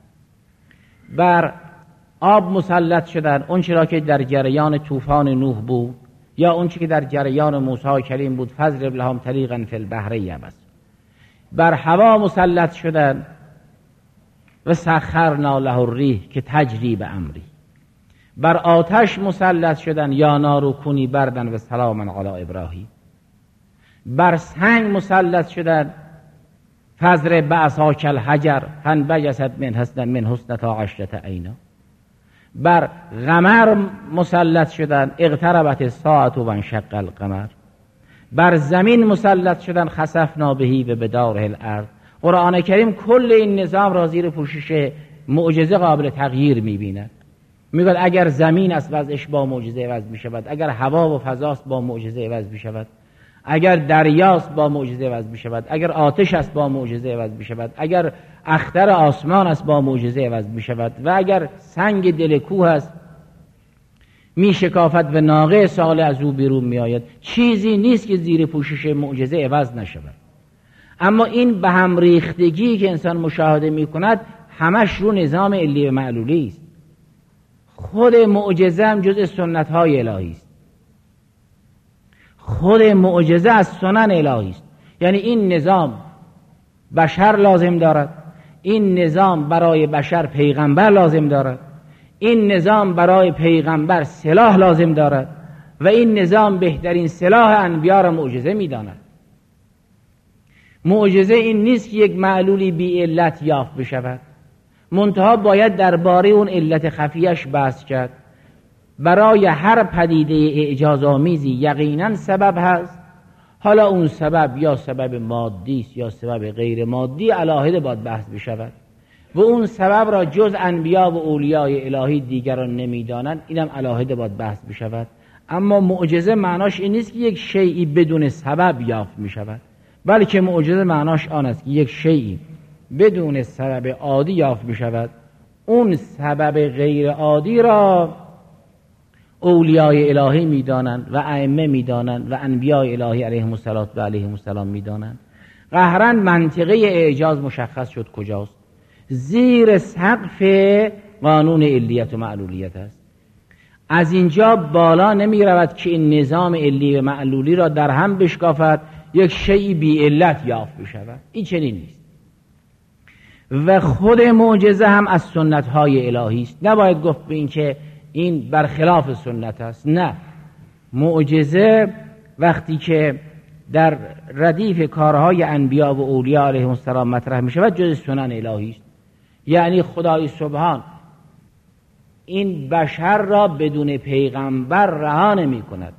بر آب مسلط شدن، اون چرا که در جریان طوفان نوح بود یا اون چی که در جریان موسی کلیم بود، فضرب لهم طریقا فی البحر یبس، بر هوا مسلط شدن و سخرنا له الریح که تجری به امری، بر آتش مسلط شدن یا نار کونی بردن و سلاما علی ابراهیم، بر سنگ مسلط شدن فضرب بعصاک الحجر فانبجست من حسن من حسنتا عشرة عینا، بر قمر مسلط شدن اقتربت الساعة و انشق القمر، بر زمین مسلط شدن خسفنا بهی و بداره الارض. قرآن کریم کل این نظام را زیر پوشش معجزه قابل تغییر می‌بیند. میگوید اگر زمین است وضعش با معجزه عوض می‌شود، اگر هوا و فضاست با معجزه عوض می‌شود، اگر دریاست با معجزه عوض می‌شود، اگر آتش است با معجزه عوض می‌شود، اگر اختر آسمان است با معجزه عوض می‌شود و اگر سنگ دل کوه است میشکافد و ناقه ساله از او بیرون میآید. چیزی نیست که زیر پوشش معجزه عوض نشود. اما این به هم ریختگی که انسان مشاهده میکند همش رو نظام علی و معلولی است. خود معجزه هم جزء سنت های الهی است. خود معجزه از سنن الهی است. یعنی این نظام بشر لازم دارد، این نظام برای بشر پیغمبر لازم دارد، این نظام برای پیغمبر سلاح لازم دارد و این نظام بهترین سلاح انبیا را معجزه می‌داند. معجزه این نیست که یک معلولی بی علت یافت بشود، منتها باید درباره اون علت خفیش بحث کرد. برای هر پدیده اعجازآمیزی یقینا سبب هست، حالا اون سبب یا سبب مادی است یا سبب غیر مادی، علاهده باید بحث بشود و اون سبب را جز انبیا و اولیاء الهی دیگران نمیدانند، اینم علاهده باید بحث بشود. اما معجزه معناش این نیست که یک شیئی بدون سبب یافت می شود، بلکه معجزه معناش آن است که یک شیئی بدون سبب عادی یافت می شود. اون سبب غیر عادی را اولیاء الهی میدانند و ائمه میدانند و انبیاء الهی علیهم الصلوات و علیهم السلام میدانند. قهرن منطقه اعجاز مشخص شد کجاست. زیر سقف قانون علیت و معلولیت است. از اینجا بالا نمی رود که این نظام علی و معلولی را در هم بشکافد، یک شیء بی علت یافت بشود. این چنین نیست. و خود معجزه هم از سنت های الهی است. نباید گفت به این که این برخلاف سنت است. نه، معجزه وقتی که در ردیف کارهای انبیا و اولیاء علیهم السلام مطرح می شود جز سنن الهی است. یعنی خدای سبحان این بشر را بدون پیغمبر رها نمی کند.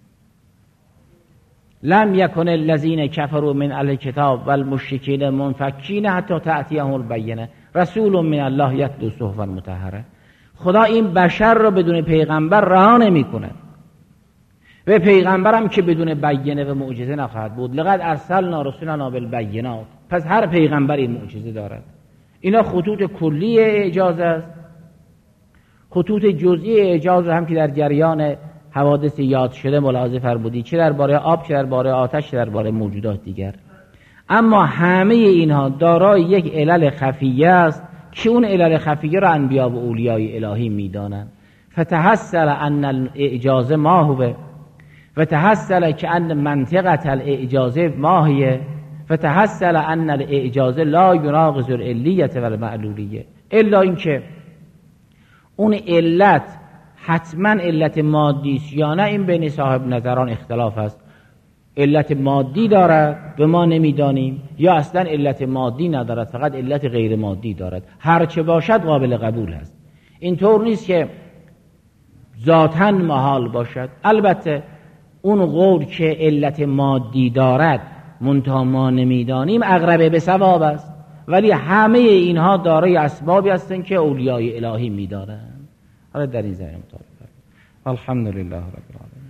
لم یکن الذین کفروا من اهل الکتاب والمشرکین منفکین حتی تأتیهم البینه رسول من الله یتلو صحفا مطهره. خدا این بشر را بدون پیغمبر رها نمی کند و پیغمبرم که بدون بینه و معجزه نخواهد بود. لقد ارسلنا رسولنا بالبینات. پس هر پیغمبر این معجزه دارد. اینا خطوط کلی اعجاز است. خطوط جزئی اعجاز هم که در جریان حوادث یاد شده ملاحظه فرمودید، چه درباره آب، چه درباره آتش، چه درباره موجودات دیگر. اما همه اینها دارای یک علل خفیه است که اون علل خفیه را انبیا و اولیاء الهی میدانند. فتحصل ان الاعجاز ما هو و تحصل که ان منطقه الاعجاز ما هي فتحصل ان الاعجاز لا يناقض العلیت و المعلولیه، الا اینکه اون علت حتما علت مادی است یا نه، این بین صاحب نظران اختلاف است. علت مادی دارد و ما نمیدانیم، یا اصلا علت مادی ندارد فقط علت غیر مادی دارد. هر چه باشد قابل قبول است. اینطور نیست که ذاتاً محال باشد. البته اون قول که علت مادی دارد منتها ما نمیدانیم اقرب به صواب است، ولی همه اینها دارای اسبابی هستند که اولیای الهی میدارند. حالا در این زمینه مطابق الحمدلله رب العالمین.